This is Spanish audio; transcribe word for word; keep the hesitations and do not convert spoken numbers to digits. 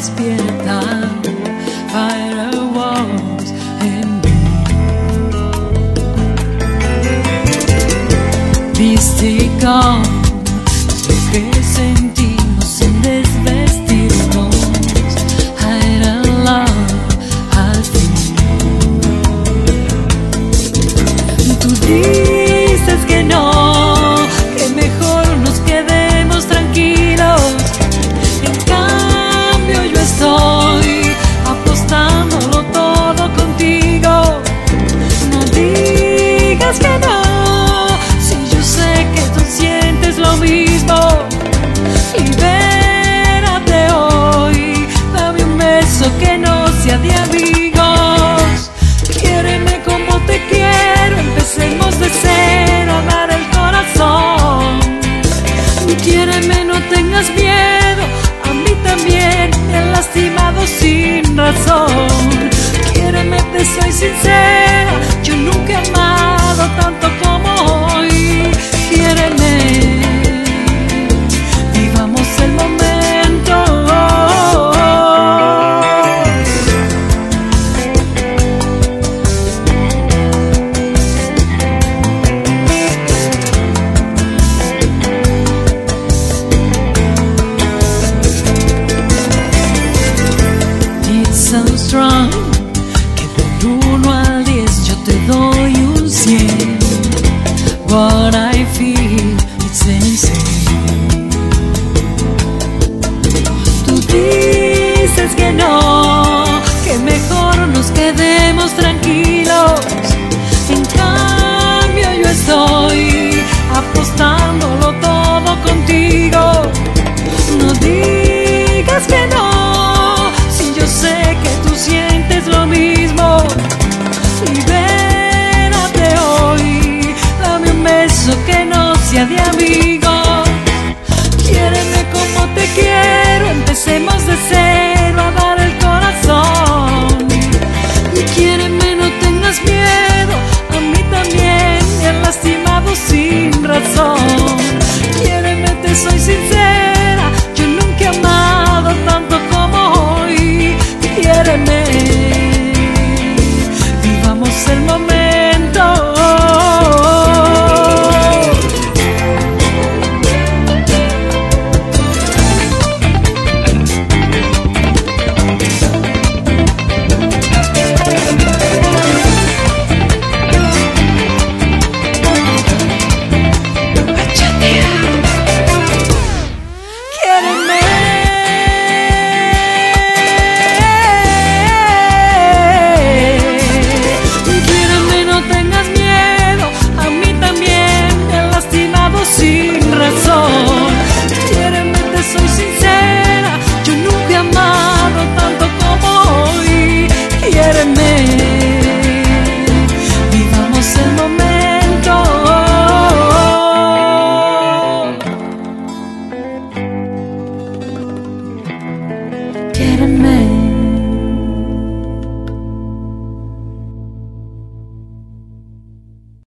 despierta firewalls en mí. Mystic on, lo que sentimos sin desvestirnos. Hide and love al fin. Tú dices que no, que mejor nos quedemos tranquilos. En cambio yo estoy apostándolo todo contigo. No digas que no, si yo sé que tú sientes lo mismo. Libérate hoy, dame un beso que no sea de amigos. Quiéreme como te quiero, empecemos de cero a dar el corazón. Quiéreme, no tengas miedo, a mí también me han lastimado sin razón. Quiéreme, te soy sincera, yo nunca he amado tanto como hoy. Quiéreme, vivamos el momento. So strong que del uno al diez yo te doy un cien. What I feel, it's insane. Tú dices que no, que mejor nos quedemos tranquilos. En cambio yo estoy apostándolo todo contigo. No digas que no, yo sé que tú sientes lo mismo. Libérate hoy, dame un beso que no sea de amigos. Quiéreme como te quiero, empecemos de cero a dar el corazón. Y quiéreme, no tengas miedo, a mí también me han lastimado sin razón. Quiéreme, te soy sincera,